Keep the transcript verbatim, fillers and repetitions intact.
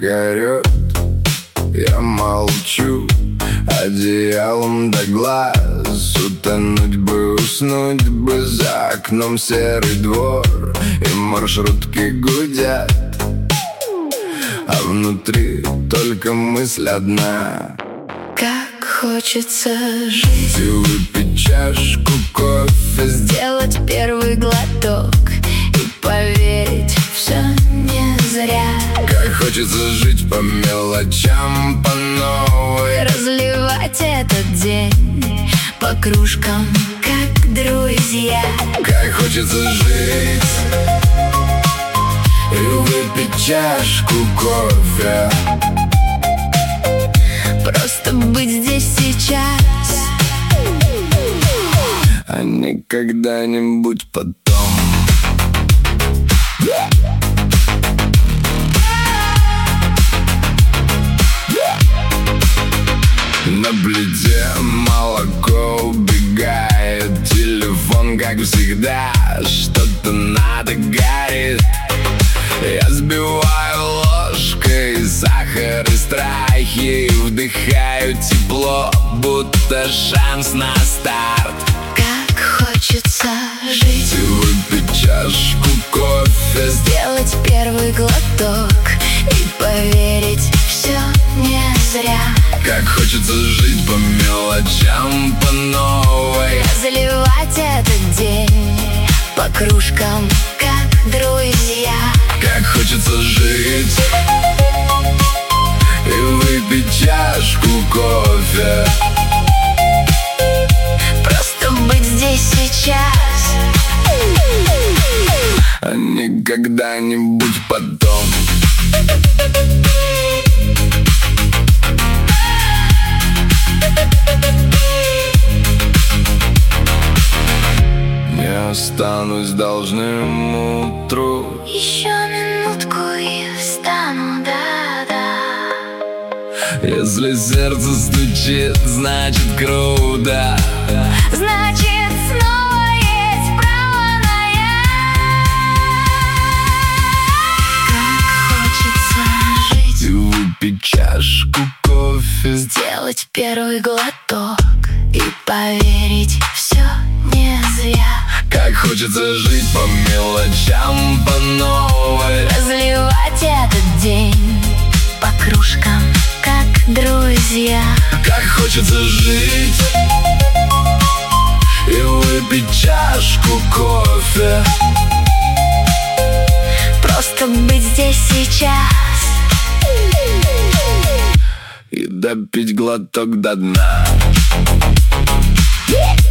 горет, я молчу, одеялом до глаз. Утонуть бы, уснуть бы, за окном серый двор, и маршрутки гудят, а внутри только мысль одна. Как хочется жить и выпить чашку кофе, сделать первый глоток и поверить, все не зря. Как хочется жить по мелочам, по новой, разливать этот день по кружкам, как друзья. Как хочется жить и выпить чашку кофе, просто быть здесь сейчас, а не когда-нибудь потом. На плите молоко убегает, телефон, как всегда, что-то надо горит. Я сбиваю ложкой сахар и страхи, вдыхаю тепло, будто шанс на старт. Как хочется жить и выпить чашку кофе, сделать первый глоток и поверить, все не зря. Как хочется жить по мелочам, по новой, разливать этот день по кружкам, как друзья. Как хочется жить и выпить чашку кофе, просто быть здесь сейчас, а не когда-нибудь потом. Не останусь должным утру, еще минутку и встану, да-да. Если сердце стучит, значит круто, значит снова есть право на я. Как хочется жить и выпить чашку кофе, сделать первый глоток и поверить, все не зря. Как хочется жить по мелочам, по новой, разливать этот день по кружкам, как друзья. Как хочется жить и выпить чашку кофе, просто быть здесь сейчас и допить глоток до дна. Yeah.